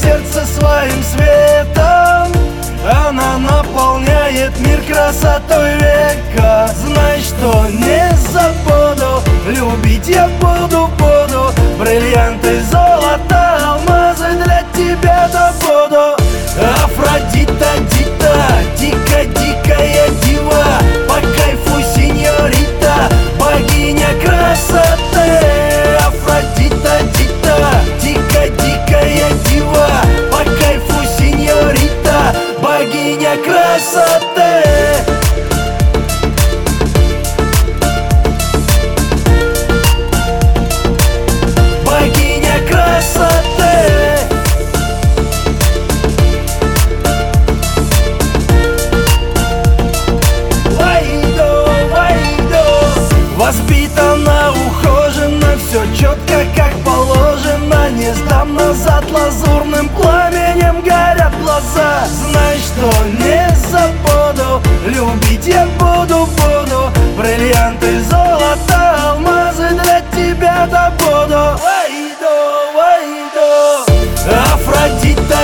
сердце своим светом. Она наполняет мир красотой века. Знай, что не забуду, любить я буду. Бриллианты, золото, алмазы для тебя добуду. Афродита, дикая дива, по кайфу сеньорита, богиня красоты. Афродита, дикая дива, по кайфу сеньорита, богиня красоты. Воспитана, ухожена, все четко, как положено. Не сдам назад, лазурным пламенем горят глаза. Знай, что не забуду, любить я буду. Бриллианты, золото, алмазы для тебя добуду. Афродита,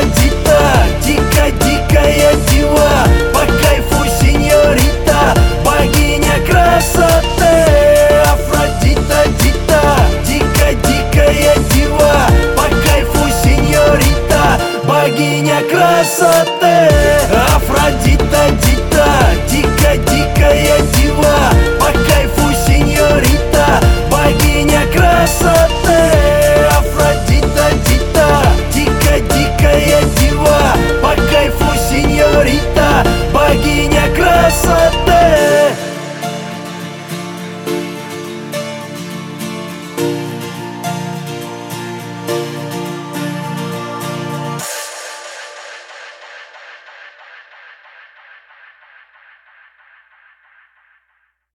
дикая дива, по кайфу сеньорита, богиня красоты. Афродита, дикая дива, по кайфу сеньорита, богиня красоты. Афродита, дикая дива,